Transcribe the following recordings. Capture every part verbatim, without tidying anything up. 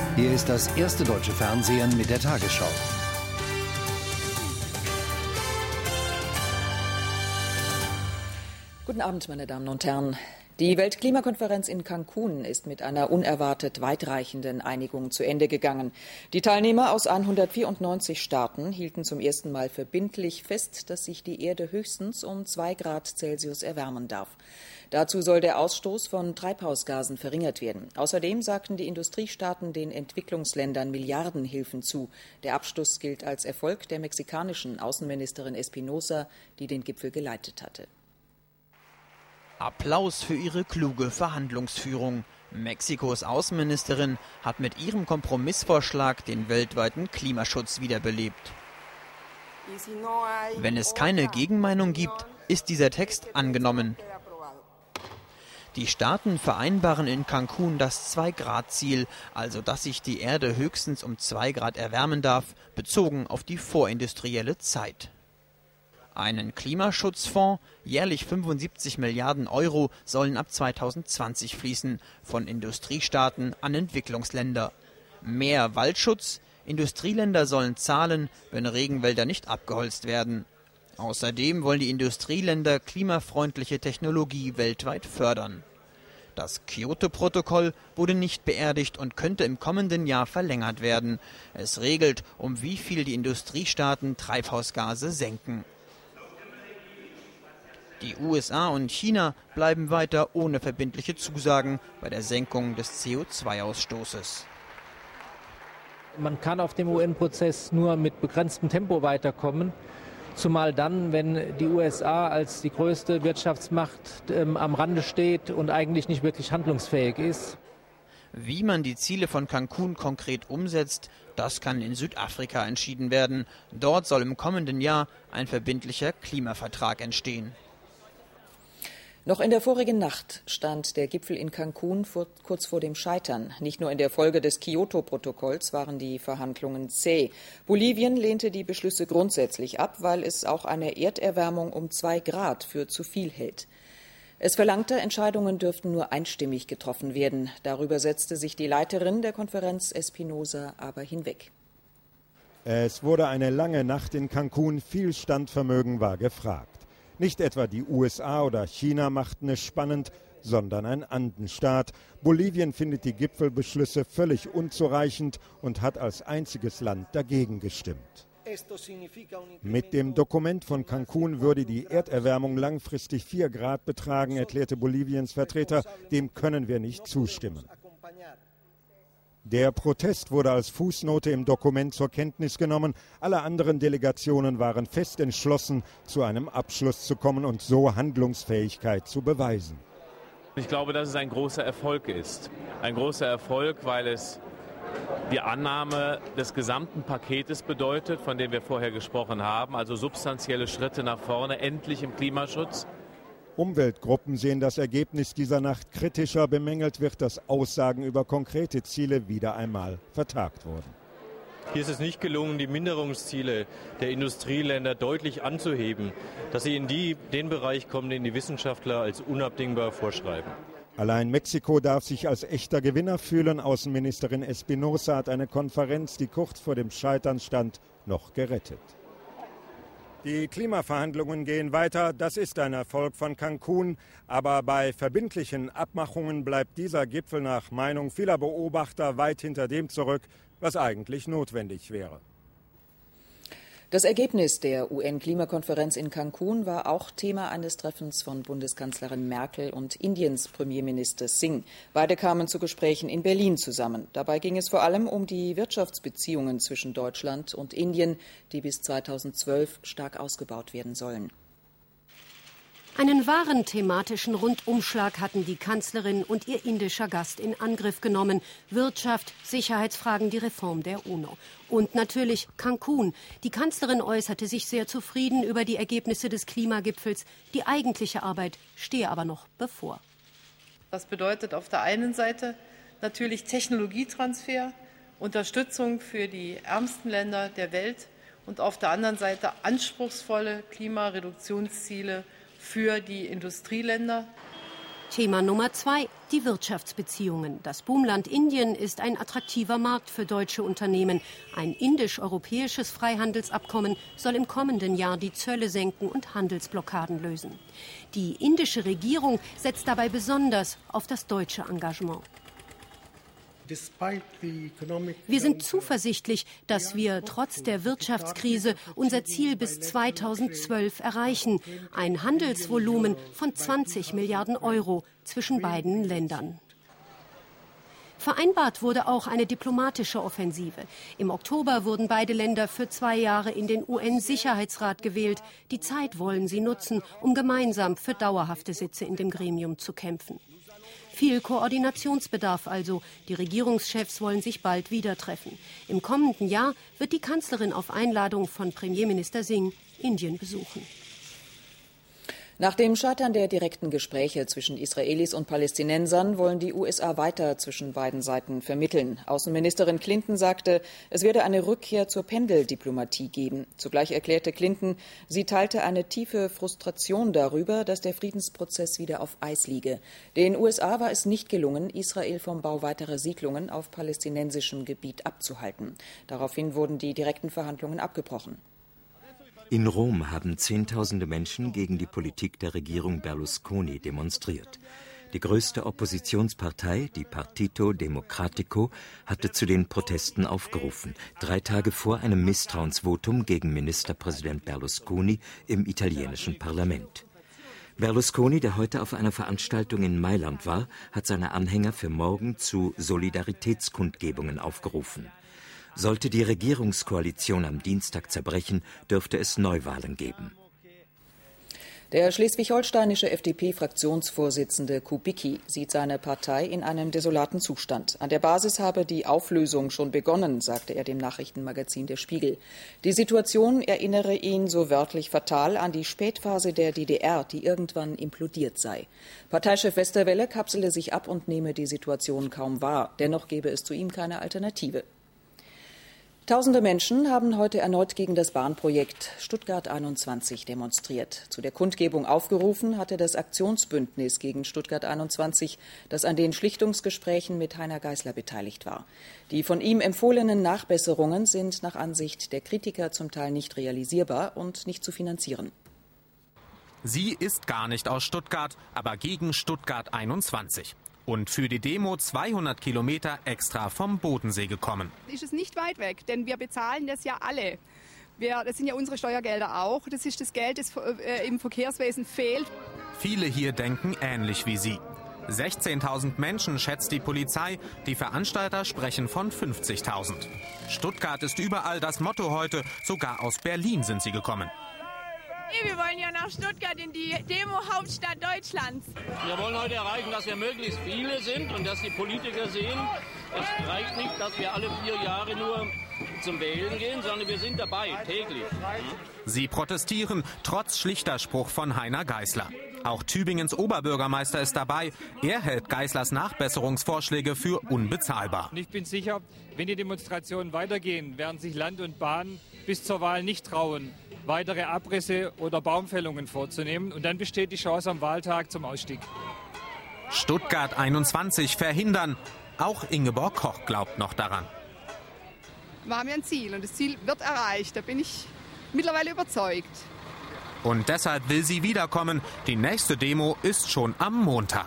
Hier ist das erste deutsche Fernsehen mit der Tagesschau. Guten Abend, meine Damen und Herren. Die Weltklimakonferenz in Cancun ist mit einer unerwartet weitreichenden Einigung zu Ende gegangen. Die Teilnehmer aus hundertvierundneunzig Staaten hielten zum ersten Mal verbindlich fest, dass sich die Erde höchstens um zwei Grad Celsius erwärmen darf. Dazu soll der Ausstoß von Treibhausgasen verringert werden. Außerdem sagten die Industriestaaten den Entwicklungsländern Milliardenhilfen zu. Der Abschluss gilt als Erfolg der mexikanischen Außenministerin Espinosa, die den Gipfel geleitet hatte. Applaus für ihre kluge Verhandlungsführung. Mexikos Außenministerin hat mit ihrem Kompromissvorschlag den weltweiten Klimaschutz wiederbelebt. Wenn es keine Gegenmeinung gibt, ist dieser Text angenommen. Die Staaten vereinbaren in Cancun das zwei Grad Ziel, also dass sich die Erde höchstens um zwei Grad erwärmen darf, bezogen auf die vorindustrielle Zeit. Einen Klimaschutzfonds, jährlich fünfundsiebzig Milliarden Euro, sollen ab zweitausendzwanzig fließen, von Industriestaaten an Entwicklungsländer. Mehr Waldschutz, Industrieländer sollen zahlen, wenn Regenwälder nicht abgeholzt werden. Außerdem wollen die Industrieländer klimafreundliche Technologie weltweit fördern. Das Kyoto-Protokoll wurde nicht beerdigt und könnte im kommenden Jahr verlängert werden. Es regelt, um wie viel die Industriestaaten Treibhausgase senken. Die U S A und China bleiben weiter ohne verbindliche Zusagen bei der Senkung des C O zwei Ausstoßes. Man kann auf dem U N-Prozess nur mit begrenztem Tempo weiterkommen, zumal dann, wenn die U S A als die größte Wirtschaftsmacht ähm, am Rande steht und eigentlich nicht wirklich handlungsfähig ist. Wie man die Ziele von Cancun konkret umsetzt, das kann in Südafrika entschieden werden. Dort soll im kommenden Jahr ein verbindlicher Klimavertrag entstehen. Noch in der vorigen Nacht stand der Gipfel in Cancun vor, kurz vor dem Scheitern. Nicht nur in der Folge des Kyoto-Protokolls waren die Verhandlungen zäh. Bolivien lehnte die Beschlüsse grundsätzlich ab, weil es auch eine Erderwärmung um zwei Grad für zu viel hält. Es verlangte, Entscheidungen dürften nur einstimmig getroffen werden. Darüber setzte sich die Leiterin der Konferenz Espinosa aber hinweg. Es wurde eine lange Nacht in Cancun, viel Standvermögen war gefragt. Nicht etwa die U S A oder China machten es spannend, sondern ein Andenstaat. Bolivien findet die Gipfelbeschlüsse völlig unzureichend und hat als einziges Land dagegen gestimmt. Mit dem Dokument von Cancun würde die Erderwärmung langfristig vier Grad betragen, erklärte Boliviens Vertreter. Dem können wir nicht zustimmen. Der Protest wurde als Fußnote im Dokument zur Kenntnis genommen. Alle anderen Delegationen waren fest entschlossen, zu einem Abschluss zu kommen und so Handlungsfähigkeit zu beweisen. Ich glaube, dass es ein großer Erfolg ist. Ein großer Erfolg, weil es die Annahme des gesamten Paketes bedeutet, von dem wir vorher gesprochen haben, also substanzielle Schritte nach vorne, endlich im Klimaschutz. Umweltgruppen sehen das Ergebnis dieser Nacht kritischer. Bemängelt wird, dass Aussagen über konkrete Ziele wieder einmal vertagt wurden. Hier ist es nicht gelungen, die Minderungsziele der Industrieländer deutlich anzuheben, dass sie in die, den Bereich kommen, den die Wissenschaftler als unabdingbar vorschreiben. Allein Mexiko darf sich als echter Gewinner fühlen. Außenministerin Espinosa hat eine Konferenz, die kurz vor dem Scheitern stand, noch gerettet. Die Klimaverhandlungen gehen weiter. Das ist ein Erfolg von Cancun. Aber bei verbindlichen Abmachungen bleibt dieser Gipfel nach Meinung vieler Beobachter weit hinter dem zurück, was eigentlich notwendig wäre. Das Ergebnis der U N-Klimakonferenz in Cancun war auch Thema eines Treffens von Bundeskanzlerin Merkel und Indiens Premierminister Singh. Beide kamen zu Gesprächen in Berlin zusammen. Dabei ging es vor allem um die Wirtschaftsbeziehungen zwischen Deutschland und Indien, die bis zweitausendzwölf stark ausgebaut werden sollen. Einen wahren thematischen Rundumschlag hatten die Kanzlerin und ihr indischer Gast in Angriff genommen. Wirtschaft, Sicherheitsfragen, die Reform der UNO. Und natürlich Cancun. Die Kanzlerin äußerte sich sehr zufrieden über die Ergebnisse des Klimagipfels. Die eigentliche Arbeit stehe aber noch bevor. Das bedeutet auf der einen Seite natürlich Technologietransfer, Unterstützung für die ärmsten Länder der Welt und auf der anderen Seite anspruchsvolle Klimareduktionsziele für die Industrieländer. Thema Nummer zwei, Die Wirtschaftsbeziehungen. Das Boomland Indien ist ein attraktiver Markt für deutsche Unternehmen. Ein indisch-europäisches Freihandelsabkommen soll im kommenden Jahr die Zölle senken und Handelsblockaden lösen. Die indische Regierung setzt dabei besonders auf das deutsche Engagement. Wir sind zuversichtlich, dass wir trotz der Wirtschaftskrise unser Ziel bis zweitausendzwölf erreichen. Ein Handelsvolumen von zwanzig Milliarden Euro zwischen beiden Ländern. Vereinbart wurde auch eine diplomatische Offensive. Im Oktober wurden beide Länder für zwei Jahre in den U N-Sicherheitsrat gewählt. Die Zeit wollen sie nutzen, um gemeinsam für dauerhafte Sitze in dem Gremium zu kämpfen. Viel Koordinationsbedarf also. Die Regierungschefs wollen sich bald wieder treffen. Im kommenden Jahr wird die Kanzlerin auf Einladung von Premierminister Singh Indien besuchen. Nach dem Scheitern der direkten Gespräche zwischen Israelis und Palästinensern wollen die U S A weiter zwischen beiden Seiten vermitteln. Außenministerin Clinton sagte, es werde eine Rückkehr zur Pendeldiplomatie geben. Zugleich erklärte Clinton, sie teilte eine tiefe Frustration darüber, dass der Friedensprozess wieder auf Eis liege. Den U S A war es nicht gelungen, Israel vom Bau weiterer Siedlungen auf palästinensischem Gebiet abzuhalten. Daraufhin wurden die direkten Verhandlungen abgebrochen. In Rom haben Zehntausende Menschen gegen die Politik der Regierung Berlusconi demonstriert. Die größte Oppositionspartei, die Partito Democratico, hatte zu den Protesten aufgerufen, drei Tage vor einem Misstrauensvotum gegen Ministerpräsident Berlusconi im italienischen Parlament. Berlusconi, der heute auf einer Veranstaltung in Mailand war, hat seine Anhänger für morgen zu Solidaritätskundgebungen aufgerufen. Sollte die Regierungskoalition am Dienstag zerbrechen, dürfte es Neuwahlen geben. Der schleswig-holsteinische F D P-Fraktionsvorsitzende Kubicki sieht seine Partei in einem desolaten Zustand. An der Basis habe die Auflösung schon begonnen, sagte er dem Nachrichtenmagazin Der Spiegel. Die Situation erinnere ihn so wörtlich fatal an die Spätphase der D D R, die irgendwann implodiert sei. Parteichef Westerwelle kapsele sich ab und nehme die Situation kaum wahr. Dennoch gebe es zu ihm keine Alternative. Tausende Menschen haben heute erneut gegen das Bahnprojekt Stuttgart einundzwanzig demonstriert. Zu der Kundgebung aufgerufen hatte das Aktionsbündnis gegen Stuttgart einundzwanzig, das an den Schlichtungsgesprächen mit Heiner Geißler beteiligt war. Die von ihm empfohlenen Nachbesserungen sind nach Ansicht der Kritiker zum Teil nicht realisierbar und nicht zu finanzieren. Sie ist gar nicht aus Stuttgart, aber gegen Stuttgart einundzwanzig. Und für die Demo zweihundert Kilometer extra vom Bodensee gekommen. Ist es nicht weit weg, denn wir bezahlen das ja alle. Wir, das sind ja unsere Steuergelder auch. Das ist das Geld, das äh, im Verkehrswesen fehlt. Viele hier denken ähnlich wie Sie. sechzehntausend Menschen schätzt die Polizei. Die Veranstalter sprechen von fünfzigtausend. Stuttgart ist überall das Motto heute. Sogar aus Berlin sind sie gekommen. Wir wollen ja nach Stuttgart in die Demo-Hauptstadt Deutschlands. Wir wollen heute erreichen, dass wir möglichst viele sind und dass die Politiker sehen, es reicht nicht, dass wir alle vier Jahre nur zum Wählen gehen, sondern wir sind dabei, täglich. Sie protestieren, trotz schlichter Spruch von Heiner Geißler. Auch Tübingens Oberbürgermeister ist dabei. Er hält Geißlers Nachbesserungsvorschläge für unbezahlbar. Ich bin sicher, wenn die Demonstrationen weitergehen, werden sich Land und Bahn bis zur Wahl nicht trauen, weitere Abrisse oder Baumfällungen vorzunehmen. Und dann besteht die Chance am Wahltag zum Ausstieg. Stuttgart einundzwanzig verhindern. Auch Ingeborg Koch glaubt noch daran. Wir haben ja ein Ziel und das Ziel wird erreicht. Da bin ich mittlerweile überzeugt. Und deshalb will sie wiederkommen. Die nächste Demo ist schon am Montag.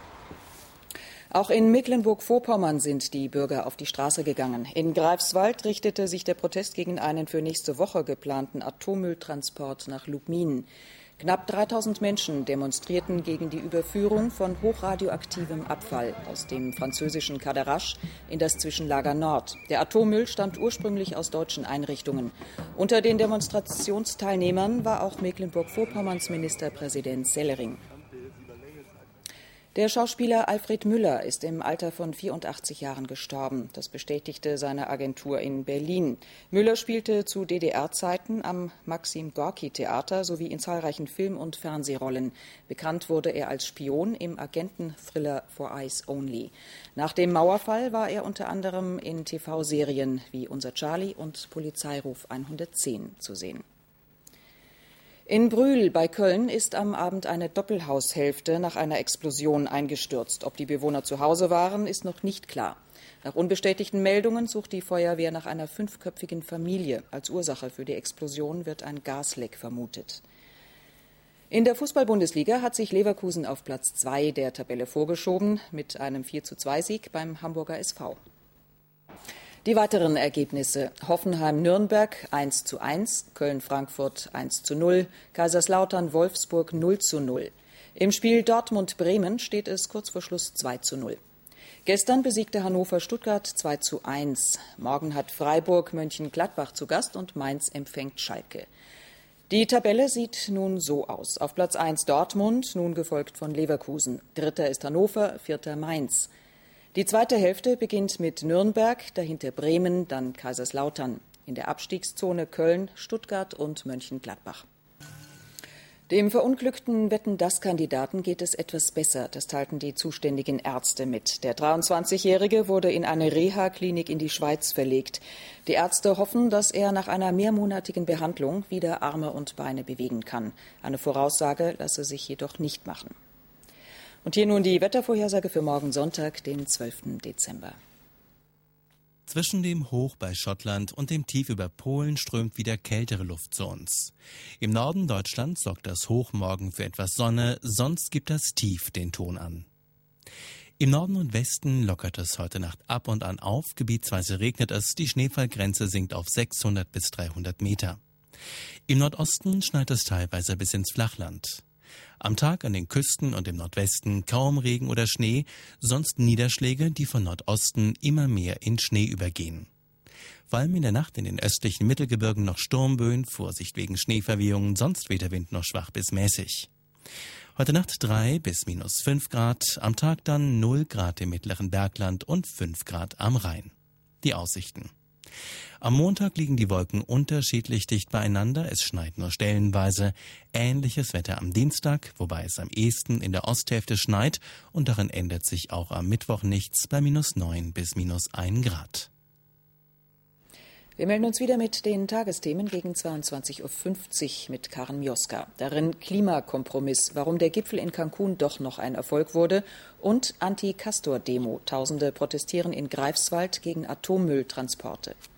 Auch in Mecklenburg-Vorpommern sind die Bürger auf die Straße gegangen. In Greifswald richtete sich der Protest gegen einen für nächste Woche geplanten Atommülltransport nach Lubmin. Knapp dreitausend Menschen demonstrierten gegen die Überführung von hochradioaktivem Abfall aus dem französischen Cadarache in das Zwischenlager Nord. Der Atommüll stammt ursprünglich aus deutschen Einrichtungen. Unter den Demonstrationsteilnehmern war auch Mecklenburg-Vorpommerns Ministerpräsident Sellering. Der Schauspieler Alfred Müller ist im Alter von vierundachtzig Jahren gestorben. Das bestätigte seine Agentur in Berlin. Müller spielte zu D D R-Zeiten am Maxim-Gorki-Theater sowie in zahlreichen Film- und Fernsehrollen. Bekannt wurde er als Spion im Agenten-Thriller For Eyes Only. Nach dem Mauerfall war er unter anderem in T V-Serien wie Unser Charlie und Polizeiruf hundertzehn zu sehen. In Brühl bei Köln ist am Abend eine Doppelhaushälfte nach einer Explosion eingestürzt. Ob die Bewohner zu Hause waren, ist noch nicht klar. Nach unbestätigten Meldungen sucht die Feuerwehr nach einer fünfköpfigen Familie. Als Ursache für die Explosion wird ein Gasleck vermutet. In der Fußball-Bundesliga hat sich Leverkusen auf Platz zwei der Tabelle vorgeschoben mit einem vier zu zwei Sieg beim Hamburger S V. Die weiteren Ergebnisse: Hoffenheim-Nürnberg eins zu eins, Köln-Frankfurt eins zu null, Kaiserslautern-Wolfsburg null zu null. Im Spiel Dortmund-Bremen steht es kurz vor Schluss zwei zu null. Gestern besiegte Hannover Stuttgart zwei zu eins. Morgen hat Freiburg Mönchengladbach zu Gast und Mainz empfängt Schalke. Die Tabelle sieht nun so aus. Auf Platz eins Dortmund, nun gefolgt von Leverkusen. Dritter ist Hannover, vierter Mainz. Die zweite Hälfte beginnt mit Nürnberg, dahinter Bremen, dann Kaiserslautern. In der Abstiegszone Köln, Stuttgart und Mönchengladbach. Dem verunglückten Wetten-dass-Kandidaten geht es etwas besser. Das teilten die zuständigen Ärzte mit. Der dreiundzwanzigjährige wurde in eine Reha-Klinik in die Schweiz verlegt. Die Ärzte hoffen, dass er nach einer mehrmonatigen Behandlung wieder Arme und Beine bewegen kann. Eine Voraussage lasse sich jedoch nicht machen. Und hier nun die Wettervorhersage für morgen Sonntag, den zwölften Dezember. Zwischen dem Hoch bei Schottland und dem Tief über Polen strömt wieder kältere Luft zu uns. Im Norden Deutschlands sorgt das Hoch morgen für etwas Sonne, sonst gibt das Tief den Ton an. Im Norden und Westen lockert es heute Nacht ab und an auf, gebietsweise regnet es, die Schneefallgrenze sinkt auf sechshundert bis dreihundert Meter. Im Nordosten schneit es teilweise bis ins Flachland. Am Tag an den Küsten und im Nordwesten kaum Regen oder Schnee, sonst Niederschläge, die von Nordosten immer mehr in Schnee übergehen. Vor allem in der Nacht in den östlichen Mittelgebirgen noch Sturmböen, Vorsicht wegen Schneeverwehungen, sonst weht der Wind noch schwach bis mäßig. Heute Nacht drei bis minus fünf Grad, am Tag dann null Grad im mittleren Bergland und fünf Grad am Rhein. Die Aussichten. Am Montag liegen die Wolken unterschiedlich dicht beieinander, es schneit nur stellenweise. Ähnliches Wetter am Dienstag, wobei es am ehesten in der Osthälfte schneit und darin ändert sich auch am Mittwoch nichts bei minus neun bis minus ein Grad. Wir melden uns wieder mit den Tagesthemen gegen zweiundzwanzig Uhr fünfzig mit Karen Mioska. Darin Klimakompromiss, warum der Gipfel in Cancun doch noch ein Erfolg wurde, und Anti-Castor-Demo. Tausende protestieren in Greifswald gegen Atommülltransporte.